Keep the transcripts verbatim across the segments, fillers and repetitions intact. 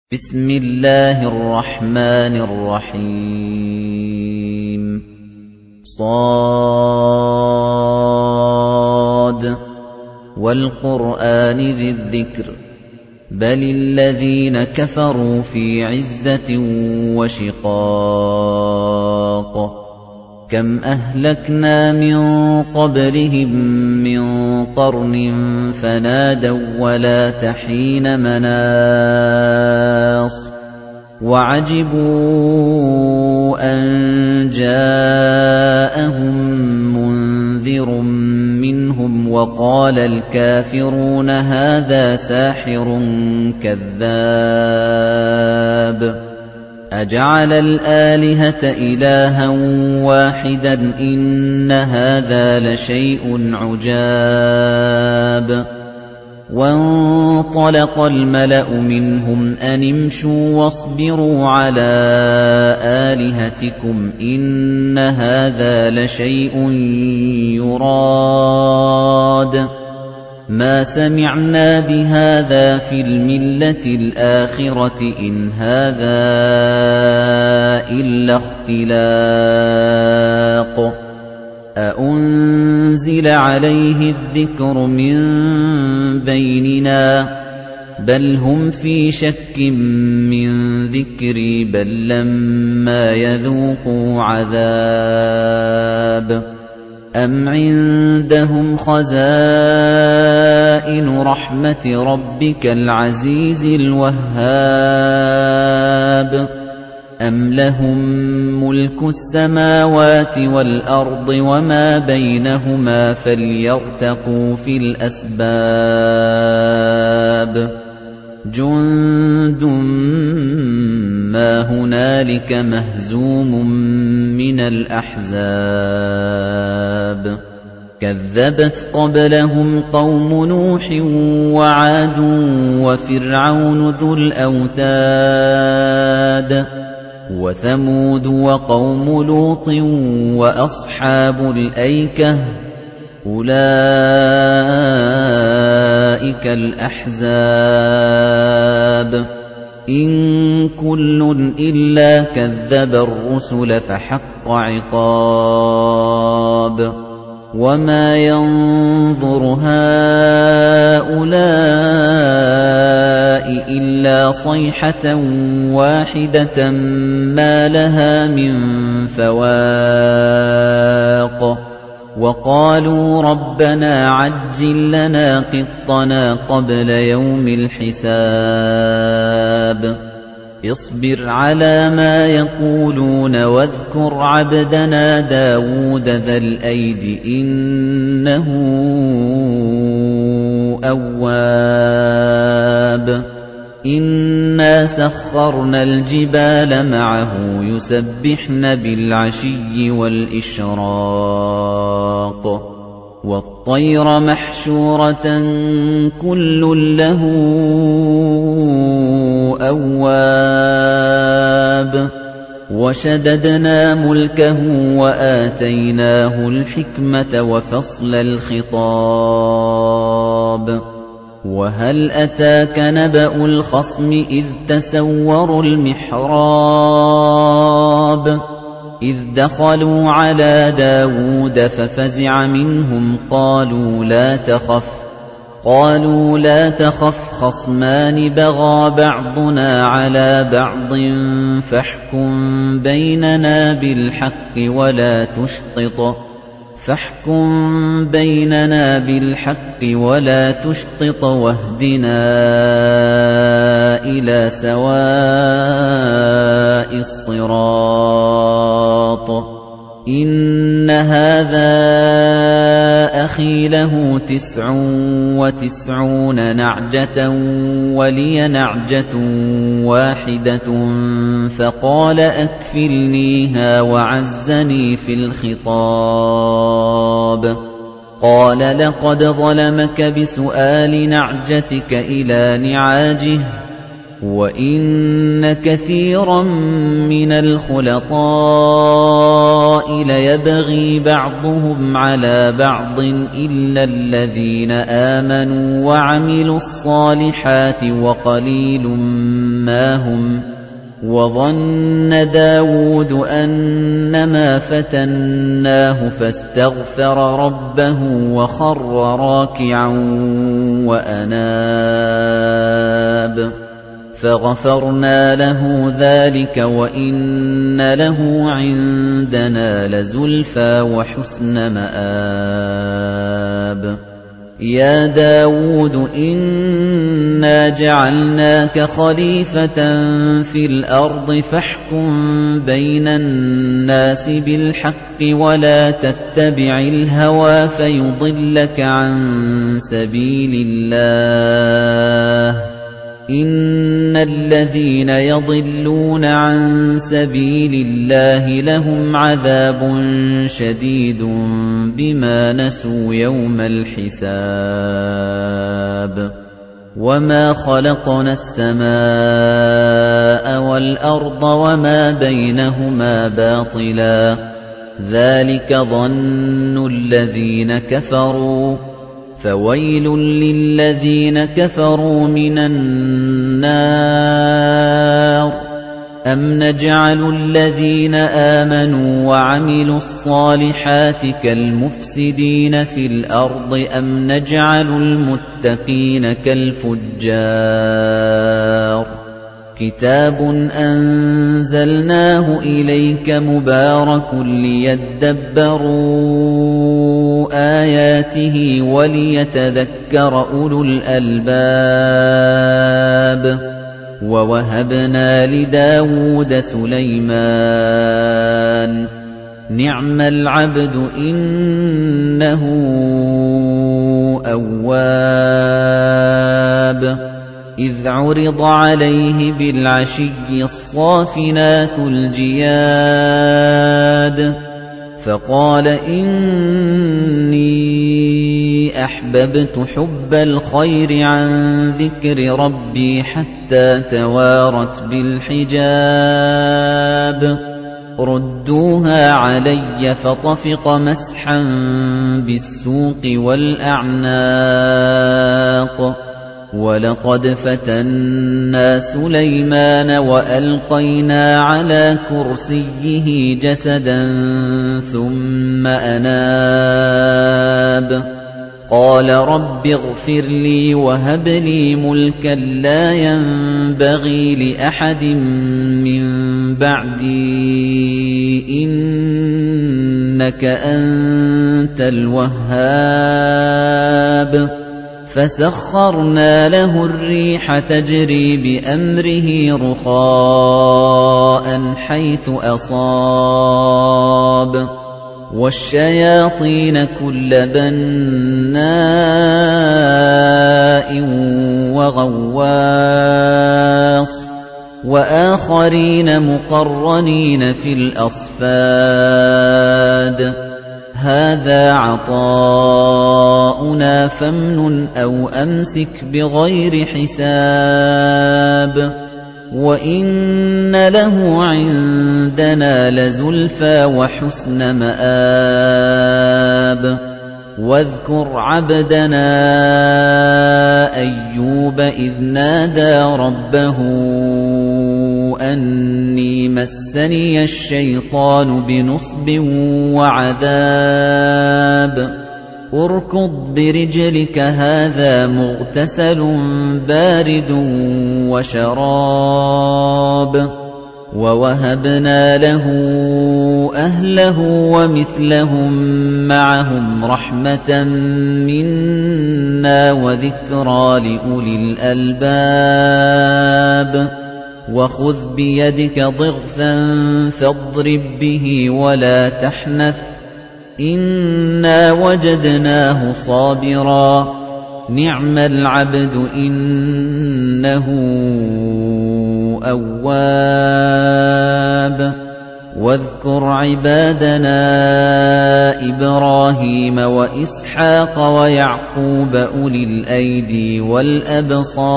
بسم الله الرحمن الرحيم صاد والقرآن ذي الذكر بل الذين كفروا في عزة وشقاق كم أهلكنا من قبلهم من قرن فنادوا ولا تحين مناص وعجبوا أن جاءهم منذر منهم وقال الكافرون هذا ساحر كذاب أجعل الآلهة إلها واحدا إن هذا لشيء عجاب وانطلق الملأ منهم أن امشوا واصبروا على آلهتكم إن هذا لشيء يراد ما سمعنا بهذا في الملة الآخرة إن هذا إلا اختلاق أأنزل عليه الذكر من بيننا بل هم في شك من ذكري بل لما يذوقوا عذاب أَمْ عِندَهُمْ خَزَائِنُ رَحْمَةِ رَبِّكَ الْعَزِيزِ الْوَهَّابِ أَمْ لَهُم مُّلْكُ السَّمَاوَاتِ وَالْأَرْضِ وَمَا بَيْنَهُمَا فَلْيَرْتَقُوا فِي الْأَسْبَابِ جُندٌ مَّا هُنَالِكَ مَهْزُومٌ مِّنَ الْأَحْزَابِ كَذَّبَتْ قَبْلَهُمْ قَوْمُ نُوحٍ وَعَادٌ وَفِرْعَوْنُ ذُو الْأَوْتَادِ وَثَمُودُ وَقَوْمُ لُوطٍ وَأَصْحَابُ الْأَيْكَةِ أُولَئِكَ الْأَحْزَابُ إِن كُلٌّ إِلَّا كَذَّبَ الرُّسُلَ فَحَقَّ عِقَابِ وَمَا يَنظُرُ هَؤُلَاءِ إِلَّا صَيْحَةً وَاحِدَةً مَا لَهَا مِن فَوَاقٍ وَقَالُوا رَبَّنَا عَجِّل لَّنَا قِطَّنَا قَبْلَ يَوْمِ الْحِسَابِ اصْبِرْ عَلَىٰ مَا يَقُولُونَ وَاذْكُرْ عَبْدَنَا دَاوُودَ ذَا الْأَيْدِ إِنَّهُ أَوَّابٌ إِنَّا سَخَّرْنَا الْجِبَالَ مَعَهُ يُسَبِّحْنَ بِالْعَشِيِّ وَالْإِشْرَاقِ وَالطَّيْرَ مَحْشُورَةً كُلٌّ لَّهُ أَوَّابٌ وَشَدَدْنَا مُلْكَهُ وَآتَيْنَاهُ الْحِكْمَةَ وَفَصْلَ الْخِطَابِ وَهَلْ أَتَاكَ نَبَأُ الْخَصْمِ إِذْ تَسَوَّرُوا الْمِحْرَابَ إِذْ دَخَلُوا عَلَىٰ دَاوُودَ فَفَزِعَ مِنْهُمْ قَالُوا لَا تَخَفْ قَالُوا لَا تَخَفْ خَصْمَانِ بَغَىٰ بَعْضُنَا عَلَىٰ بَعْضٍ فَاحْكُم بَيْنَنَا بِالْحَقِّ وَلَا تُشْطِطْ فَاحْكُم بَيْنَنَا بِالْحَقِّ وَلَا تُشْطِطْ وَاهْدِنَا إِلَىٰ سَوَاءِ الصِّرَاطِ إِنَّ هَٰذَا أَخِي لَهُ تِسْعٌ وَتِسْعُونَ نَعْجَةً وَلِيَ نَعْجَةٌ وَاحِدَةٌ فَقَالَ أَكْفِلْنِيهَا وَعَزَّنِي فِي الْخِطَابِ قَالَ لَقَدْ ظَلَمَكَ بِسُؤَالِ نَعْجَتِكَ إِلَىٰ نِعَاجِهِ وَإِنَّ كَثِيرًا مِّنَ الْخُلَطَاءِ الْقَبَائِلَ يَبْغِي بَعْضُهُمْ عَلَى بَعْضٍ إِلَّا الَّذِينَ آمَنُوا وَعَمِلُوا الصَّالِحَاتِ وَقَلِيلٌ مَّا هُمْ وَظَنَّ دَاوُودُ أَنَّمَا فَتَنَّاهُ فَاسْتَغْفَرَ رَبَّهُ وَخَرَّ رَاكِعًا وَأَنَابَ فَغَفَرْنَا لَهُ ذَلِكَ وَإِنَّ لَهُ عِندَنَا لَزُلْفَىٰ وَحُسْنَ مَآبٍ يَا دَاوُودُ إِنَّا جَعَلْنَاكَ خَلِيفَةً فِي الْأَرْضِ فَاحْكُم بَيْنَ النَّاسِ بِالْحَقِّ وَلَا تَتَّبِعِ الْهَوَىٰ فَيُضِلَّكَ عَن سَبِيلِ اللَّهِ ۚ إِنَّ الَّذِينَ يَضِلُّونَ عَن سَبِيلِ اللَّهِ لَهُمْ عَذَابٌ شَدِيدٌ بِمَا نَسُوا يَوْمَ الْحِسَابِ وَمَا خَلَقْنَا السَّمَاءَ وَالْأَرْضَ وَمَا بَيْنَهُمَا بَاطِلًا ذَلِكَ ظَنُّ الَّذِينَ كَفَرُوا فَوَيْلٌ لِّلَّذِينَ كَفَرُوا مِنَ النَّارِ أَمْ نَجْعَلُ الَّذِينَ آمَنُوا وَعَمِلُوا الصَّالِحَاتِ كَالْمُفْسِدِينَ فِي الْأَرْضِ أَمْ نَجْعَلُ الْمُتَّقِينَ كَالْفُجَّارِ كِتَابٌ أَنزَلْنَاهُ إِلَيْكَ مُبَارَكٌ لِّيَدَّبَّرُوا آيَاتِهِ وَلِيَتَذَكَّرَ أُولُو الْأَلْبَابِ وَوَهَبْنَا لِدَاوُودَ سُلَيْمَانَ نِعْمَ الْعَبْدُ إِنَّهُ أَوَّابٌ إِذْ عُرِضَ عَلَيْهِ بِالْعَشِيِّ الصَّافِنَاتُ الْجِيَادُ فَقَالَ إِنِّي أَحْبَبْتُ حُبَّ الْخَيْرِ عَن ذِكْرِ رَبِّي حَتَّى تَوَارَتْ بِالْحِجَابِ رُدُّوهَا عَلَيَّ فَطَفِقَ مَسْحًا بِالسُّوقِ وَالْأَعْنَاقِ وَلَقَدْ فَتَنَّا سُلَيْمَانَ وَأَلْقَيْنَا عَلَى كُرْسِيِّهِ جَسَدًا ثُمَّ أَنَابَ قَالَ رَبِّ اغْفِرْ لِي وَهَبْ لِي مُلْكًا لَّا يَنبَغِي لِأَحَدٍ مِّن بَعْدِي إِنَّكَ أَنتَ الْوَهَّابُ فَسَخَّرْنَا لَهُ الرِّيحَ تَجْرِي بِأَمْرِهِ رُخَاءً حَيْثُ أَصَابَ وَالشَّيَاطِينَ كُلَّ بَنَّاءٍ وَغَوَّاصٍ وَآخَرِينَ مُقَرَّنِينَ فِي الْأَصْفَادِ هَذَا عَطَاؤُنَا فَامْنُنْ أَوْ أَمْسِكْ بِغَيْرِ حِسَابٍ وَإِنَّ لَهُ عِندَنَا لَزُلْفَىٰ وَحُسْنَ مَآبٍ وَاذْكُرْ عَبْدَنَا أَيُّوبَ إِذْ نَادَىٰ رَبَّهُ أَنِّي مَسَّنِيَ الشَّيْطَانُ بِنُصْبٍ وَعَذَابٍ ارْكُضْ بِرِجْلِكَ هَٰذَا مُغْتَسَلٌ بَارِدٌ وَشَرَابٌ وَوَهَبْنَا لَهُ أَهْلَهُ وَمِثْلَهُم مَّعَهُمْ رَحْمَةً مِّنَّا وَذِكْرَىٰ لِأُولِي الْأَلْبَابِ وَخُذْ بِيَدِكَ ضِغْثًا فَاضْرِب بِّهِ وَلَا تَحْنَثْ إِنَّا وَجَدْنَاهُ صَابِرًا نِعْمَ الْعَبْدُ إِنَّهُ أَوَّابٌ وَاذْكُرْ عِبَادَنَا إِبْرَاهِيمَ وَإِسْحَاقَ وَيَعْقُوبَ أُولِي الْأَيْدِي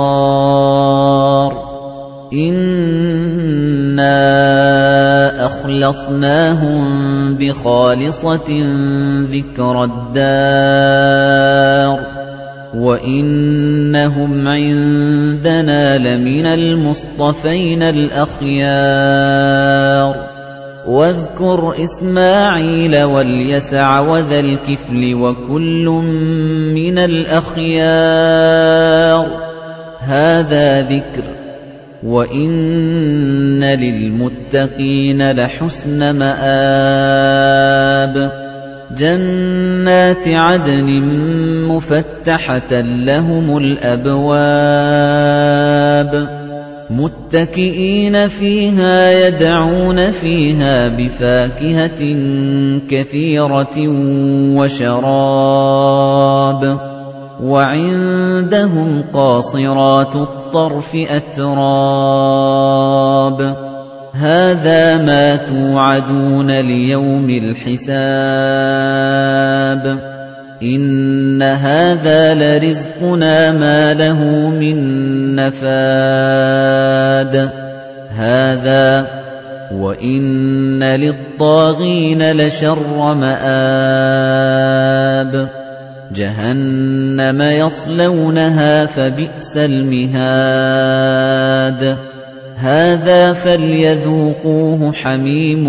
وَالْأَبْصَارِ إِنَّا أَخْلَصْنَاهُم أَخْلَصْنَاهُم بِخَالِصَةٍ ذِكْرَى الدَّارِ وَإِنَّهُمْ عِندَنَا لَمِنَ الْمُصْطَفَيْنَ الْأَخْيَارِ وَاذْكُرْ إِسْمَاعِيلَ وَالْيَسَعَ وَذَا الْكِفْلِ وَكُلٌّ مِّنَ الْأَخْيَارِ هَذَا ذِكْرٌ وَإِنَّ لِلْمُتَّقِينَ لَحُسْنَ مَآبٍ جَنَّاتِ عَدْنٍ مُّفَتَّحَةً لَّهُمُ الْأَبْوَابُ مُتَّكِئِينَ فِيهَا يَدْعُونَ فِيهَا بِفَاكِهَةٍ كَثِيرَةٍ وَشَرَابٍ وَعِندَهُمْ قَاصِرَاتُ الطَّرْفِ أَتْرَابٌ هَذَا مَا تُوعَدُونَ لِيَوْمِ الْحِسَابِ إِنَّ هَذَا لَرِزْقُنَا مَا لَهُ مِن نَّفَادٍ هَذَا وَإِنَّ لِلطَّاغِينَ لَشَرَّ مَآبٍ جَهَنَّمَ يَصْلَوْنَهَا فَبِئْسَ الْمِهَادُ هَذَا فَلْيَذُوقُوهُ حَمِيمٌ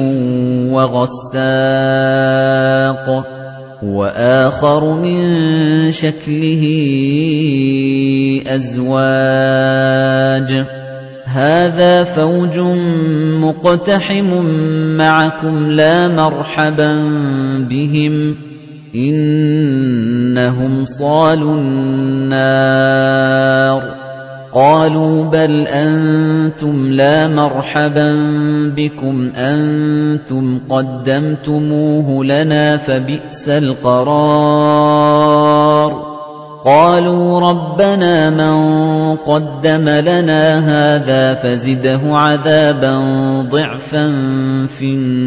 وَغَسَّاقٌ وَآخَرُ مِن شَكْلِهِ أَزْوَاجٌ هَذَا فَوْجٌ مُقْتَحِمٌ مَّعَكُمْ لَا مَرْحَبًا بِهِمْ إِنَّهُمْ صَالُو النَّارِ قَالُوا بَلْ أَنتُمْ لَا مَرْحَبًا بِكُمْ أَنتُمْ قَدَّمْتُمُوهُ لَنَا فَبِئْسَ الْقَرَارُ قَالُوا رَبَّنَا مَن قَدَّمَ لَنَا هَٰذَا فَزِدْهُ عَذَابًا ضِعْفًا فِي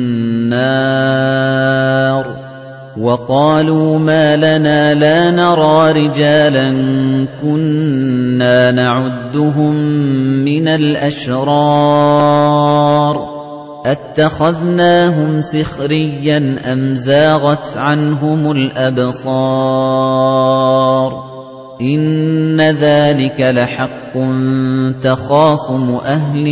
النَّارِ وَقَالُوا مَا لَنَا لَا نَرَىٰ رِجَالًا كُنَّا نَعُدُّهُم مِّنَ الْأَشْرَارِ أَتَّخَذْنَاهُمْ سِخْرِيًّا أَمْ زَاغَتْ عَنْهُمُ الْأَبْصَارُ إِنَّ ذَلِكَ لَحَقٌّ تَخَاصُمُ أَهْلِ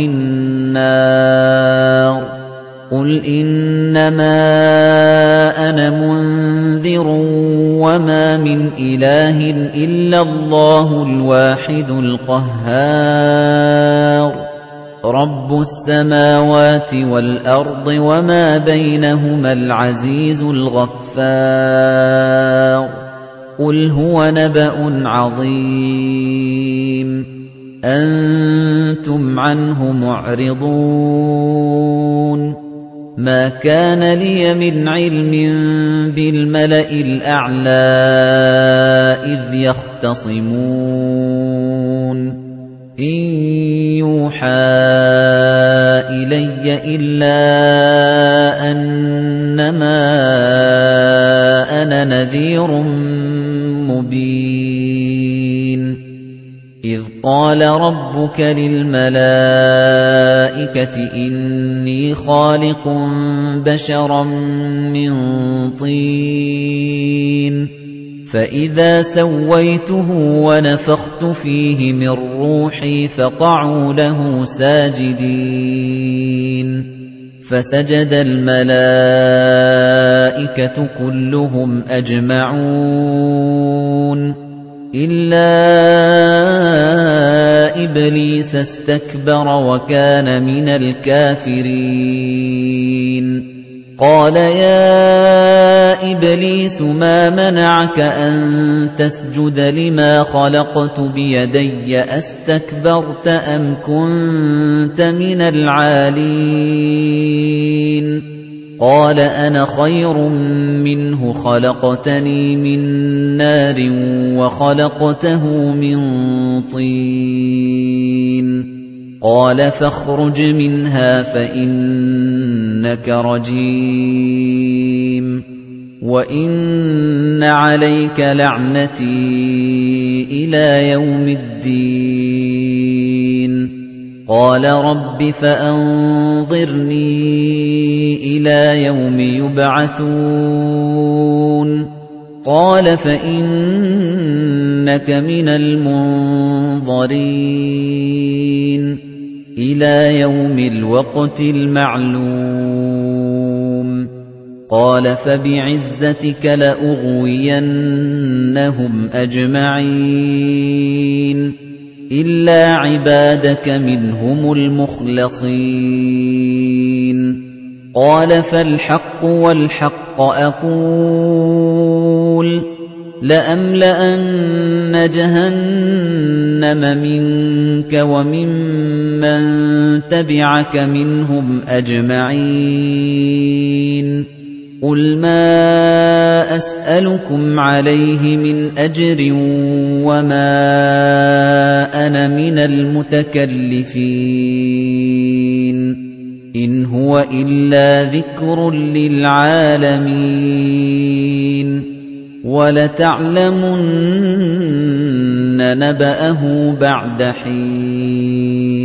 النَّارِ قُلْ إِنَّمَا أَنَا مُنذِرٌ وَمَا مِنْ إِلَٰهٍ إِلَّا اللَّهُ الْوَاحِدُ الْقَهَّارُ رَبُّ السَّمَاوَاتِ وَالْأَرْضِ وَمَا بَيْنَهُمَا الْعَزِيزُ الْغَفَّارُ قُلْ هُوَ نَبَأٌ عَظِيمٌ أَنتُمْ عَنْهُ مُعْرِضُونَ مَا كَانَ لِيَ مِنْ عِلْمٍ بِالْمَلَإِ الْأَعْلَىٰ إِذْ يَخْتَصِمُونَ إِن يُوحَىٰ إِلَيَّ إِلَّا أَنَّمَا أَنَا نَذِيرٌ مُّبِينٌ إِذْ قَالَ رَبُّكَ لِلْمَلَائِكَةِ إِنِّي خَالِقٌ بَشَرًا مِّن طِينٍ فَإِذَا سَوَّيْتُهُ وَنَفَخْتُ فِيهِ مِن رُّوحِي فَقَعُوا لَهُ سَاجِدِينَ فَسَجَدَ الْمَلَائِكَةُ كُلُّهُمْ أَجْمَعُونَ إِلَّا إِبْلِيسَ اسْتَكْبَرَ وَكَانَ مِنَ الْكَافِرِينَ قَالَ يَا إِبْلِيسُ مَا مَنَعَكَ أَن تَسْجُدَ لِمَا خَلَقْتُ بِيَدَيَّ أَسْتَكْبَرْتَ أَمْ كُنتَ مِنَ الْعَالِينَ قَالَ أَنَا خَيْرٌ مِّنْهُ خَلَقْتَنِي مِن نَّارٍ وَخَلَقْتَهُ مِن طِينٍ قَالَ فَاخْرُجْ مِنْهَا فَإِنَّكَ رَجِيمٌ وَإِنَّ عَلَيْكَ لَعْنَتِي إِلَىٰ يَوْمِ الدِّينِ قَالَ رَبِّ فَأَنظِرْنِي إِلَىٰ يَوْمِ يُبْعَثُونَ قَالَ فَإِنَّكَ مِنَ الْمُنظَرِينَ إِلَىٰ يَوْمِ الْوَقْتِ الْمَعْلُومِ قَالَ فَبِعِزَّتِكَ لَأُغْوِيَنَّهُمْ أَجْمَعِينَ إِلَّا عِبَادَكَ مِنْهُمُ الْمُخْلَصِينَ قَالَ فَالْحَقُّ وَالْحَقَّ أَقُولُ لَأَمْلَأَنَّ جَهَنَّمَ مِنكَ وَمِمَّن تَبِعَكَ مِنْهُمْ أَجْمَعِينَ قُلْ مَا أَسْأَلُكُمْ عَلَيْهِ مِنْ أَجْرٍ وَمَا أَنَا مِنَ الْمُتَكَلِّفِينَ إِنْ هُوَ إِلَّا ذِكْرٌ لِّلْعَالَمِينَ وَلَتَعْلَمُنَّ نَبَأَهُ بَعْدَ حِينٍ